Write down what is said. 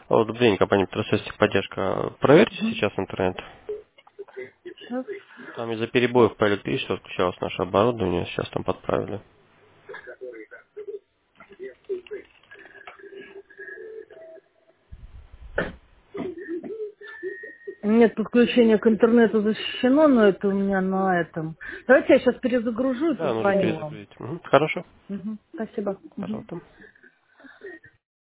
Алло, добрый день, компания Петросвязь техподдержка. Проверьте Мгм. сейчас интернет. Сейчас. Там из-за перебоев по электричеству отключалось наше оборудование, сейчас там подправили. Нет, подключение к интернету защищено, но это у меня на этом. Давайте я сейчас перезагружу и Да, нужно позвоню вам. перезагрузить. Мгм. Хорошо, Мгм. Спасибо. Мгм. пожалуйста.